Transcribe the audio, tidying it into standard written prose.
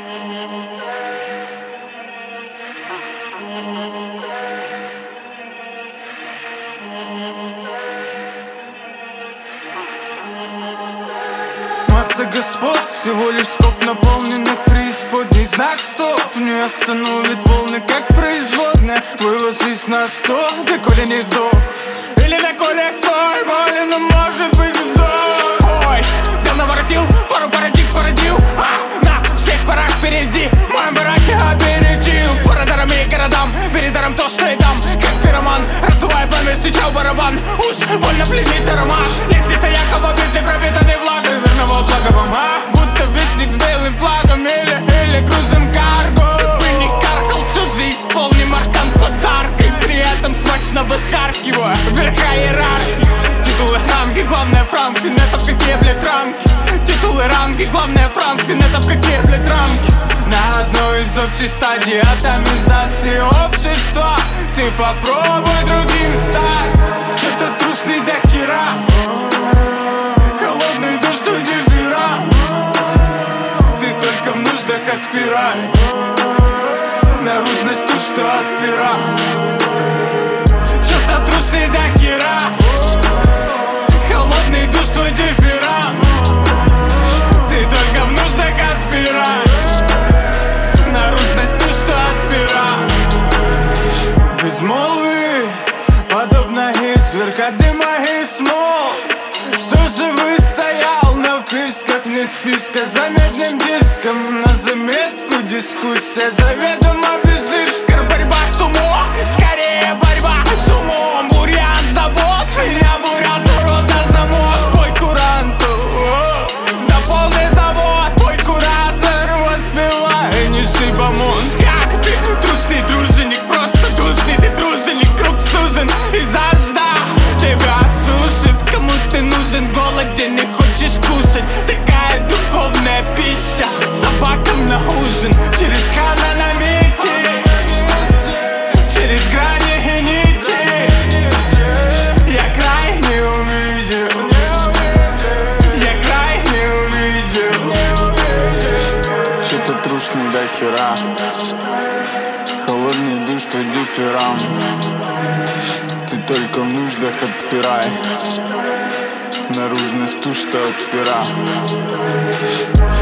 Масса господ, всего лишь скоп наполненных преисподней. Знак стоп не остановит волны, как производная. Выложись на стол, ты коли не сдох, или на колях стой, болен, но может быть и сдох. Ой, дел наворотил, пару парадиг породил, на всех парах впереди, в моем бараке опередил. По радарам и городам, передаром то, что и дам, как пироман, раздувая пламя, стучал барабан. Уж больно пленит аромат, лестница якобы везде пропитанный влагой верного благовом, будто вестник с белым флагом или грузом карго. Ты бы не каркал, всю жизнь полним аркан подаркой, при этом смачно выхаркивая верха иерархии. Титулы ранги, главное Франклин, это в какие, блядь, рамки. Титулы ранги, главное Франклин, это в какие, блядь, рамки. На одной из общей стадий атомизации общества ты попробуй другим стать. Что-то трусный до хера, холодный дождь у диффера. Ты только в нуждах отпирай наружность ту, что отпира. Что-то трусный до хера, холодный дождь у диффера. Ты только в нуждах отпирай наружность ту, что отпира. В безмолвии, подобно изверг дыма и смол, все же выстоял на вписках, не списка заметным диском. На заметку дискуссия заведомо без искр. Борьба с умом, скорее борьба с умом. Бурян забот, меня бурят, народ на замок. Бой куранту, за полный завод. Бой куратор, воспевай низший бомонд. Как ты, трусный дружинник, просто душный ты дружинник. Круг сужен и жажда тебя сушит. Кому ты нужен, голоден, не хочешь кушать. Такая духовная пища собакам на ужин. Через хана на мити, через грани и нити. Я край не увидел, я край не увидел. Что-то трушный до хера, холодный душ твой дифферам. Ты только в нуждах отпирай наружность ту, что отпира.